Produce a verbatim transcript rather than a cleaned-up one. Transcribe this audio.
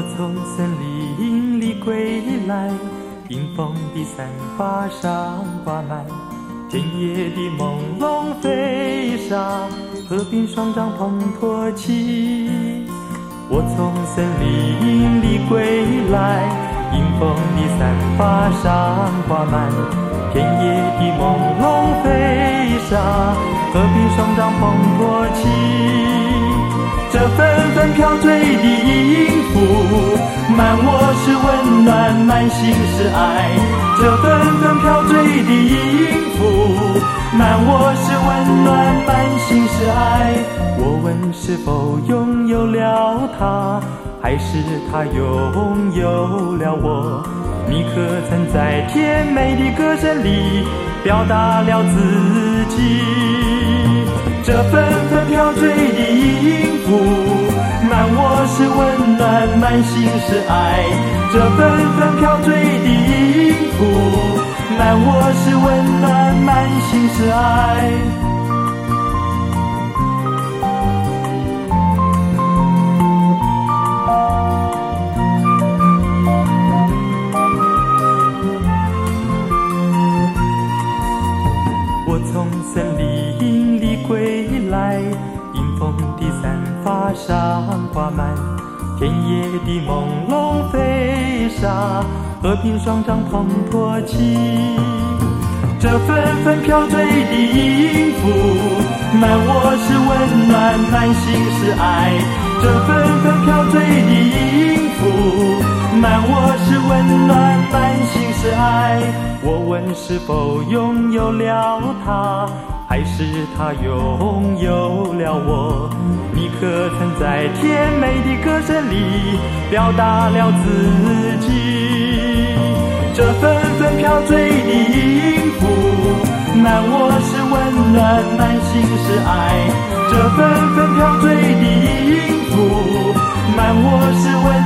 我从森林里归来，迎风的散发上挂满田野的朦胧飞沙，河边双掌捧托起。我从森林里归来，迎风的散发上挂满田野的朦胧飞沙，河边双掌捧托起。这纷纷飘坠的音符，满我是温暖，满心是爱。这纷纷飘坠的音符，满我是温暖，满心是爱。我问是否拥有了他，还是他拥有了我？你可曾在甜美的歌声里表达了自己？这纷纷飘坠的音符，满我是温暖，满心是爱。这纷纷飘坠的音符，满我是温暖，满心是爱。我从森林里归来，迎风的散发上挂满田野的朦胧飞沙，河边双掌捧托起。这纷纷飘坠的音符，满我是温暖，满心是爱。这纷纷飘坠的音符，满我是温暖，满心是爱。我问是否拥有了他，还是他拥有了我？你可曾在甜美的歌声里表达了自己？这纷纷飘坠的音符，满我是温暖，满心是爱。这纷纷飘坠的音符，满我是温